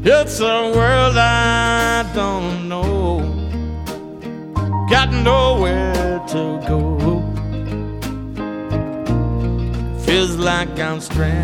It's a world I don't know, got nowhere to go. Feels like I'm stranded